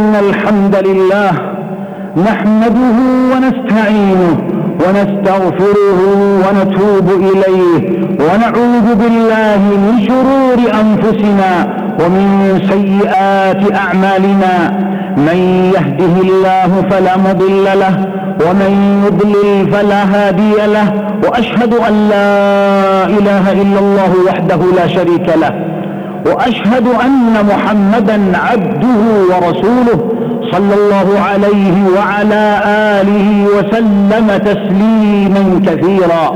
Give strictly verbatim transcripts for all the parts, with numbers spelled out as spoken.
إن الحمد لله نحمده ونستعينه ونستغفره ونتوب إليه ونعوذ بالله من شرور أنفسنا ومن سيئات أعمالنا. من يهده الله فلا مضل له ومن يضلل فلا هادي له، وأشهد أن لا إله إلا الله وحده لا شريك له، وأشهد أن محمدا عبده ورسوله صلى الله عليه وعلى آله وسلم تسليما كثيرا.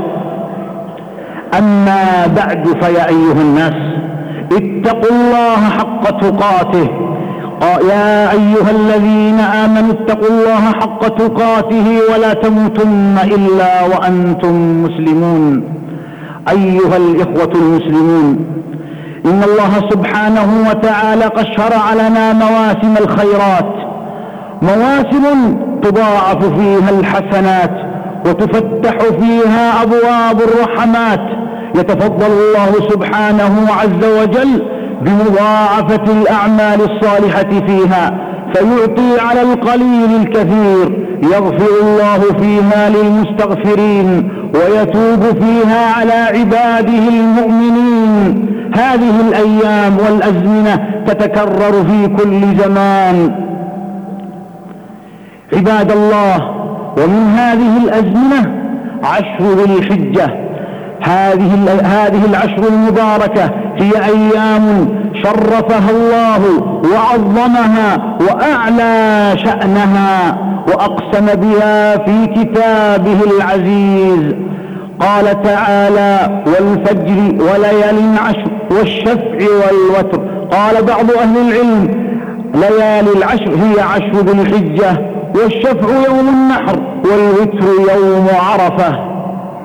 أما بعد، فيا أيها الناس اتقوا الله حق تقاته. يا أيها الذين آمنوا اتقوا الله حق تقاته ولا تموتن إلا وأنتم مسلمون. أيها الإخوة المسلمون، إن الله سبحانه وتعالى قد شرع لنا مواسم الخيرات، مواسم تضاعف فيها الحسنات وتفتح فيها أبواب الرحمات. يتفضل الله سبحانه عز وجل بمضاعفة الأعمال الصالحة فيها، فيعطي على القليل الكثير، يغفر الله فيها للمستغفرين ويتوب فيها على عباده المؤمنين. هذه الأيام والأزمنة تتكرر في كل زمان عباد الله، ومن هذه الأزمنة عشر ذي الحجة. هذه هذه العشر المباركة هي أيام شرفها الله وعظمها وأعلى شأنها وأقسم بها في كتابه العزيز. قال تعالى: والفجر وليال عشر والشفع والوتر. قال بعض أهل العلم: ليالي العشر هي عشر ذي الحجة، والشفع يوم النحر، والوتر يوم عرفة.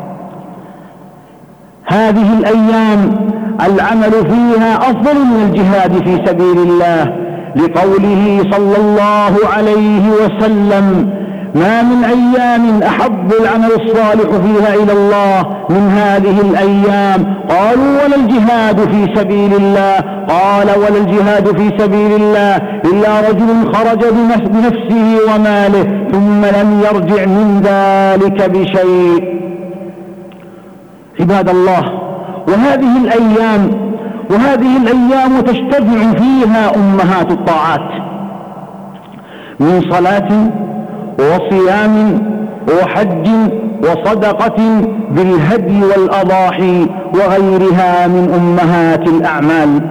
هذه الأيام العمل فيها أفضل من الجهاد في سبيل الله، لقوله صلى الله عليه وسلم: ما من أيام أحب العمل الصالح فيها إلى الله من هذه الأيام. قالوا: ولا الجهاد في سبيل الله؟ قال: ولا الجهاد في سبيل الله إلا رجل خرج بنفسه وماله ثم لم يرجع من ذلك بشيء. عباد الله، وهذه الأيام وهذه الأيام تجتمع فيها أمهات الطاعات من صلاة وصيام وحج وصدقة بالهدي والأضاحي وغيرها من أمهات الأعمال.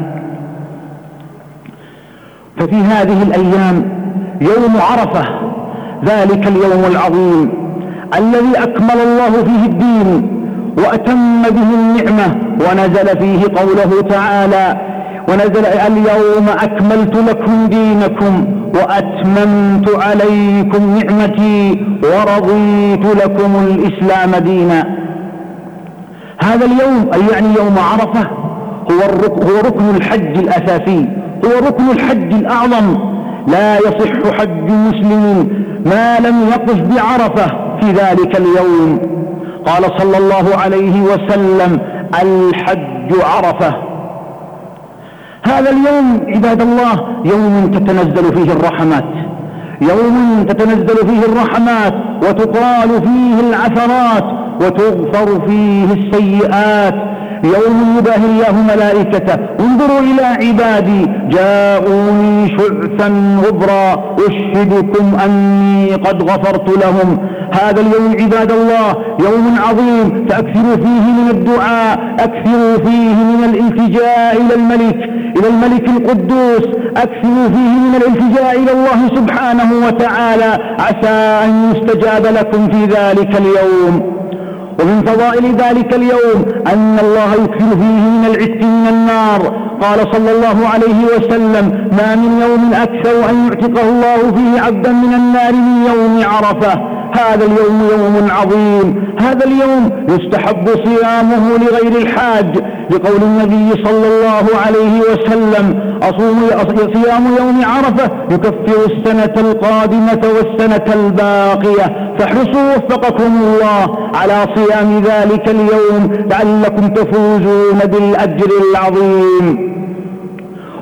ففي هذه الأيام يوم عرفة، ذلك اليوم العظيم الذي أكمل الله فيه الدين وأتم به النعمة، ونزل فيه قوله تعالى: ونزل: اليوم أكملت لكم دينكم وأتممت عليكم نعمتي ورضيت لكم الإسلام دينا. هذا اليوم، أي يعني يوم عرفة، هو الركن, هو ركن الحج الأساسي، هو ركن الحج الأعظم. لا يصح حج مسلم ما لم يقف بعرفة في ذلك اليوم. قال صلى الله عليه وسلم: الحج عرفة. هذا اليوم عباد الله يوم تتنزل فيه الرحمات، يوم تتنزل فيه الرحمات وتقال فيه العثرات وتغفر فيه السيئات. يوم يباهي الله ملائكته: انظروا إلى عبادي جاءوني شعثا غبرا أشهدكم أني قد غفرت لهم. هذا اليوم عباد الله يوم عظيم، فأكثروا فيه من الدعاء، أكثروا فيه من الالتجاء إلى الملك إلى الملك القدوس، أكثروا فيه من الالتجاء إلى الله سبحانه وتعالى، عسى أن يستجاب لكم في ذلك اليوم. ومن فضائل ذلك اليوم أن الله يكثر فيه من العتق من النار. قال صلى الله عليه وسلم: ما من يوم أكثر أن يعتقه الله فيه عبدا من النار من يوم عرفة. هذا اليوم يوم عظيم، هذا اليوم يستحب صيامه لغير الحاج، لقول النبي صلى الله عليه وسلم: صيام يوم عرفة يكفر السنة القادمة والسنة الباقية. فاحرصوا وفقكم الله على صيام ذلك اليوم لعلكم تفوزون بالأجر العظيم.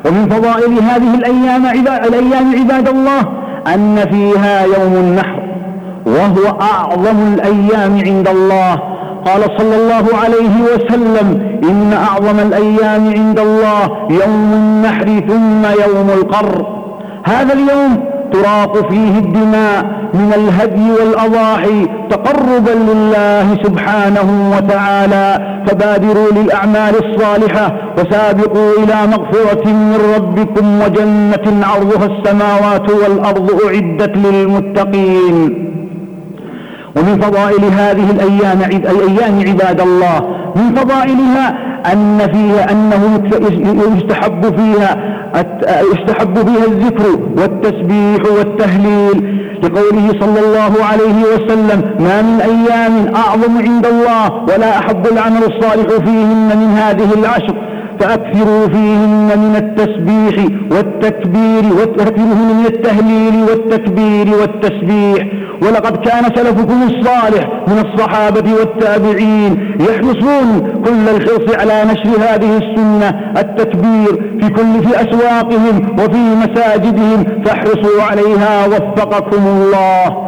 ومن فضائل هذه الأيام عباد, الأيام عباد الله أن فيها يوم النحر، وهو أعظم الأيام عند الله. قال صلى الله عليه وسلم: إن أعظم الأيام عند الله يوم النحر ثم يوم القر. هذا اليوم تراق فيه الدماء من الهدي والأضاحي تقربا لله سبحانه وتعالى، فبادروا للأعمال الصالحة وسابقوا إلى مغفرة من ربكم وجنة عرضها السماوات والأرض أعدت للمتقين. ومن فضائل هذه الأيام الأيام عباد الله، من فضائلها أن فيها أنه يستحب فيها يستحب فيها الذكر والتسبيح والتهليل، لقوله صلى الله عليه وسلم: ما من أيام أعظم عند الله ولا أحب العمل الصالح فيهن من هذه العشر، فأكثروا فيهن من التسبيح والتكبير وأكثروا من التهليل والتكبير والتسبيح. ولقد كان سلفكم الصالح من الصحابة والتابعين يحرصون كل الحرص على نشر هذه السنة التكبير في كل في أسواقهم وفي مساجدهم، فاحرصوا عليها وفقكم الله.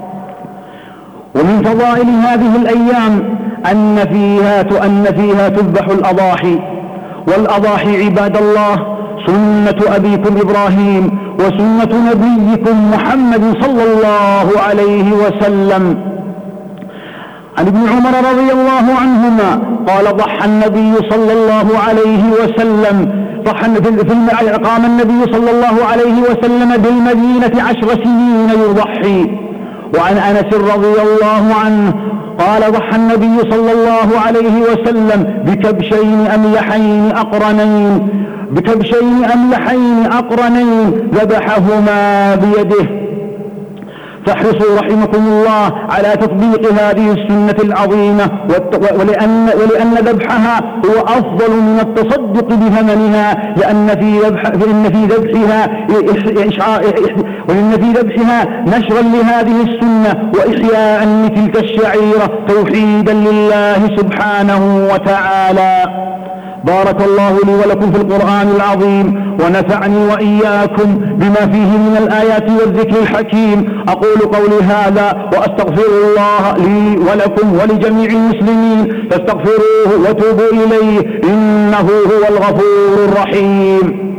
ومن فضائل هذه الأيام أن فيها أن فيها تذبح الأضاحي، والأضاحي عباد الله سنة أبيكم إبراهيم وسنة نبيكم محمد صلى الله عليه وسلم. عن ابن عمر رضي الله عنهما قال: ضحى النبي صلى الله عليه وسلم ضحى في قام النبي صلى الله عليه وسلم بالمدينة عشر سنين يضحي. وعن أنس رضي الله عنه قال: ضحى النبي صلى الله عليه وسلم بكبشين أملحين أقرنين بكبشين أملحين أقرنين ذبحهما بيده. فاحرصوا رحمكم الله على تطبيق هذه السنة العظيمة، ولأن, ولأن ذبحها هو أفضل من التصدق بثمنها، لأن في ذبح لأن في ذبحها ولأن في ذبحها نشرا لهذه السنة وإحياء لتلك الشعيرة توحيدا لله سبحانه وتعالى. بارك الله لي ولكم في القرآن العظيم، ونفعني وإياكم بما فيه من الآيات والذكر الحكيم. أقول قولي هذا وأستغفر الله لي ولكم ولجميع المسلمين، فاستغفروه وتوبوا إليه إنه هو الغفور الرحيم.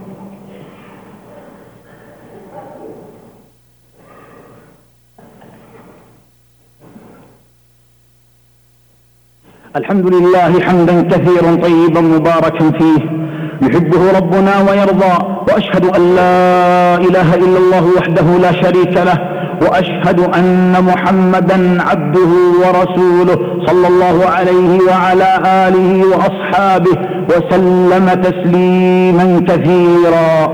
الحمد لله حمدا كثيرا طيبا مباركا فيه، يحبه ربنا ويرضى. وأشهد أن لا إله إلا الله وحده لا شريك له، وأشهد أن محمدا عبده ورسوله صلى الله عليه وعلى آله وأصحابه وسلم تسليما كثيرا.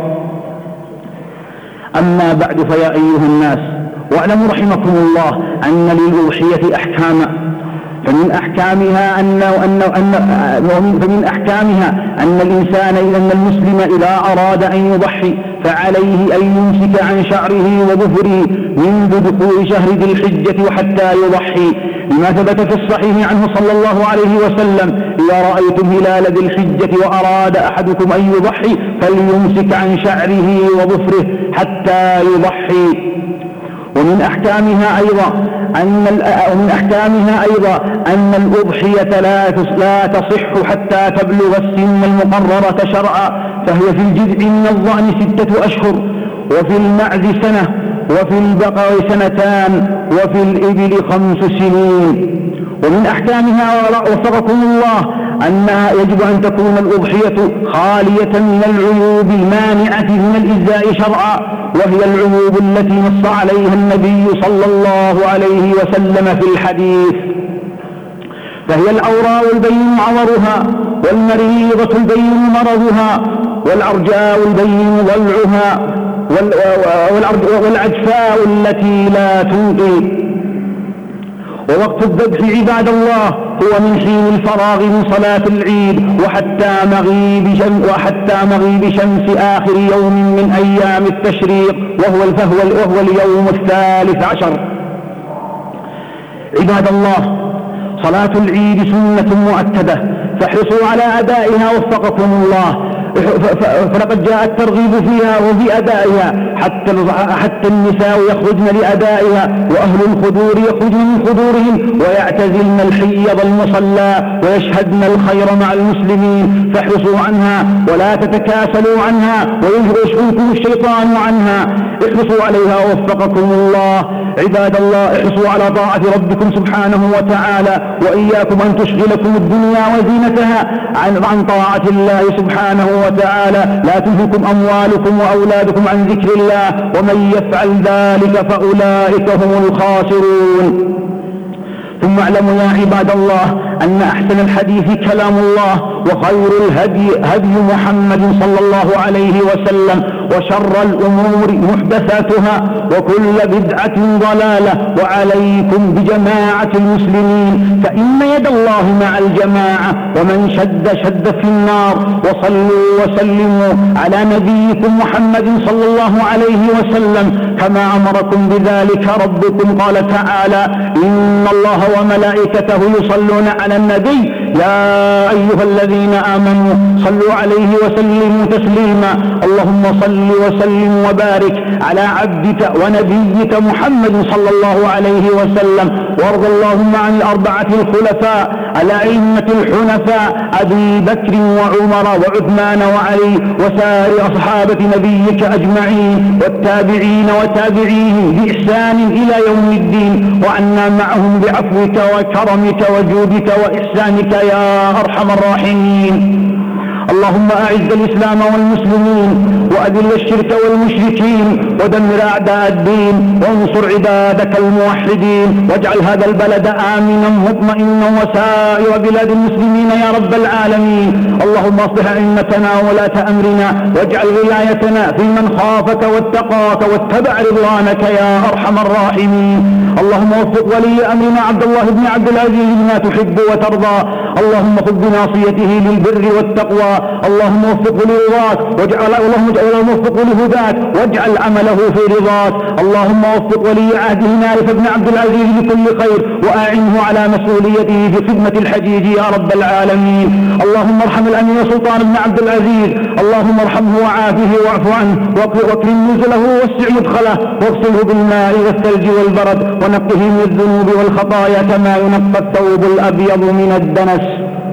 أما بعد، فيا أيها الناس، واعلموا رحمكم الله أن للأضحية أحكاما، فمن أحكامها أن أن أن فمن أحكامها أن الإنسان أن المسلم إذا أراد أن يضحي فعليه أن يمسك عن شعره وظفره منذ دخول شهر ذي الحجة وحتى يضحي، لما ثبت في الصحيح عنه صلى الله عليه وسلم: إذا رأيتم هلال ذي الحجة وأراد أحدكم أن يضحي فليمسك عن شعره وظفره حتى يضحي. ومن أحكامها أيضا أن ومن أحكامها أيضا أن الأضحية لا تصح حتى تبلغ السن المقررة شرعا، فهي في الجذع من الضأن ستة أشهر، وفي المعز سنة، وفي البقر سنتان، وفي الإبل خمس سنين. ومن أحكامها وفقكم الله أنها يجب أن تكون الأضحية خالية من العيوب المانعة من الإجزاء شرعا، وهي العيوب التي نص عليها النبي صلى الله عليه وسلم في الحديث، فهي العوراء البين عورها، والمريضة البين مرضها، والعرجاء البين ضلعها، والعجفاء التي لا تنقي. ووقت الذبح عباد الله هو من حين الفراغ من صلاة العيد وحتى مغيب شمس, وحتى مغيب شمس آخر يوم من أيام التشريق، وهو, وهو اليوم الثالث عشر. عباد الله، صلاة العيد سنة مؤكدة، فاحرصوا على أدائها وفقكم الله. فلقد جاء الترغيب فيها وفي أدائها، حتى حتى النساء يخرجن لأدائها، وأهل الخدور يخرجن من خدورهم ويعتزلن الحيض المصلى ويشهدن الخير مع المسلمين، فاحرصوا عنها ولا تتكاسلوا عنها ويشغلكم الشيطان عنها، احرصوا عليها ووفقكم الله. عباد الله، احرصوا على طاعة ربكم سبحانه وتعالى، وإياكم أن تشغلكم الدنيا وزينتها عن, عن طاعة الله سبحانه وتعالى. لا تلهكم أموالكم وأولادكم عن ذكر الله، ومن يفعل ذلك فأولئك هم الخاسرون. ثم اعلموا يا عباد الله أن أحسن الحديث كلام الله، وخير الهدي هدي محمد صلى الله عليه وسلم، وشر الأمور محدثاتها، وكل بدعة ضلالة، وعليكم بجماعة المسلمين فإن يد الله مع الجماعة، ومن شد شد في النار. وصلوا وسلموا على نبيكم محمد صلى الله عليه وسلم كما أمركم بذلك ربكم، قال تعالى: إن الله وملائكته يصلون على النبي يا أيها الذين آمنوا صلوا عليه وسلموا تسليما. اللهم صل وسلم وبارك على عبدك ونبيك محمد صلى الله عليه وسلم، وارض اللهم عن الأربعة الخلفاء الأئمة الحنفاء أبي بكر وعمر وعثمان وعلي وسائر أصحابة نبيك أجمعين، والتابعين وتابعيهم بإحسان إلى يوم الدين، وعنا معهم بعفوك وكرمك وجودك وإحسانك يا أرحم الراحمين. اللهم أعز الإسلام والمسلمين، وأذل الشرك والمشركين، ودمر أعداء الدين، وانصر عبادك الموحدين، واجعل هذا البلد آمنا مطمئنا وسائر بلاد المسلمين يا رب العالمين. اللهم اصلح أئمتنا وولاة أمرنا، واجعل ولايتنا في من خافك واتقاك واتبع رضوانك يا أرحم الراحمين. اللهم وفق ولي أمرنا عبد الله بن عبد العزيز لما تحب وترضى، اللهم خذ بناصيته للبر والتقوى، اللهم وفقه لرضاك، واجعل اللهم وفقه لهداك، واجعل عمله في رضاك. اللهم وفق ولي عهده نائف بن عبد العزيز لكل خير، وأعنه على مسؤوليته في خدمة الحجيج يا رب العالمين. اللهم ارحم الأمير سلطان بن عبد العزيز، اللهم ارحمه وعافه واعف عنه، واكرم نزله ووسع مدخله، واغسله بالماء والثلج والبرد، ونقه من الذنوب والخطايا كما ينقى الثوب الأبيض من الدنس.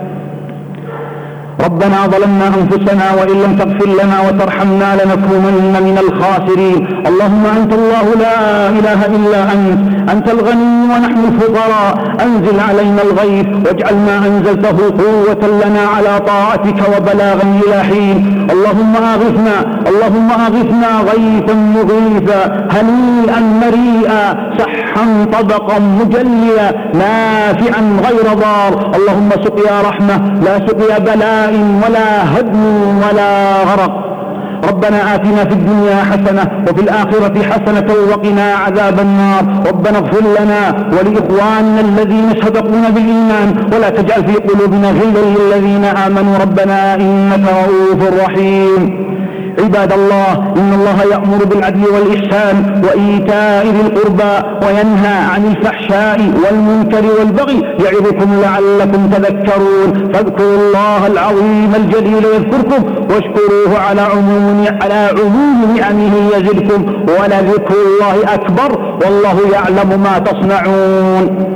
ربنا ظلمنا أنفسنا وإن لم تغفر لنا وترحمنا لنكونن من الخاسرين. اللهم أنت الله لا إله إلا أنت، أنت الغني ونحن الفقراء، أنزل علينا الغيث واجعل ما أنزلته قوة لنا على طاعتك وبلاغا إلى حين. اللهم أغثنا اللهم أغثنا غيثا مغيثا هنيئا مريئا سحا طبقا مجليا نافعا غير ضار. اللهم سقيا رحمة لا سقيا بلاء ولا هدم ولا غرق. ربنا آتنا في الدنيا حسنة وفي الآخرة حسنة وقنا عذاب النار. ربنا اغفر لنا ولإخواننا الذين سبقونا بالإيمان، ولا تجعل في قلوبنا غلا للذين آمنوا ربنا إنك رؤوف رحيم. عباد الله، إن الله يأمر بالعدل والإحسان وإيتاء ذي القربى، وينهى عن الفحشاء والمنكر والبغي، يعظكم لعلكم تذكرون. فاذكروا الله العظيم الجليل يذكركم، واشكروه على عموم على عموم نعمه يزدكم، ولذكر الله أكبر والله يعلم ما تصنعون.